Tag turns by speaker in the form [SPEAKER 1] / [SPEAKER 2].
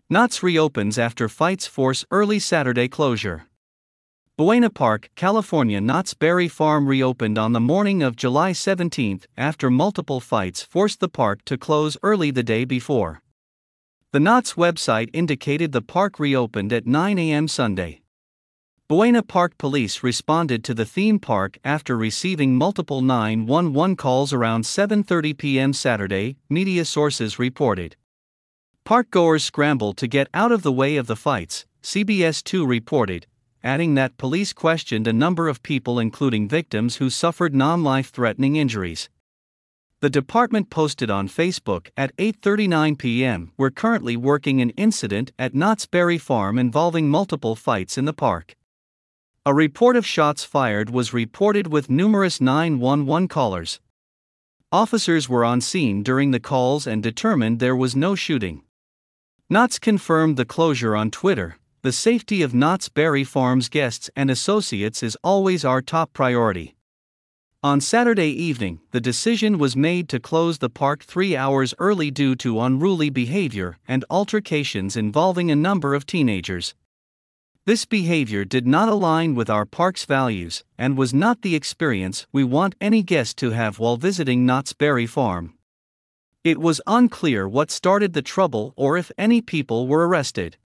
[SPEAKER 1] Knott's reopens after fights force early Saturday closure. Buena Park, California. Knott's Berry Farm reopened on the morning of July 17 after multiple fights forced the park to close early the day before. The Knott's website indicated the park reopened at 9 a.m. Sunday. Buena Park police responded to the theme park after receiving multiple 911 calls around 7:30 p.m. Saturday, media sources reported. Parkgoers scrambled to get out of the way of the fights, CBS 2 reported, adding that police questioned a number of people including victims who suffered non-life-threatening injuries. The department posted on Facebook at 8:39 p.m. "We're currently working an incident at Knott's Berry Farm involving multiple fights in the park." A report of shots fired was reported with numerous 911 callers. Officers were on scene during the calls and determined there was no shooting. Knott's confirmed the closure on Twitter. "The safety of Knott's Berry Farm's guests and associates is always our top priority." On Saturday evening, the decision was made to close the park 3 hours early due to unruly behavior and altercations involving a number of teenagers. This behavior did not align with our park's values and was not the experience we want any guest to have while visiting Knott's Berry Farm. It was unclear what started the trouble or if any people were arrested.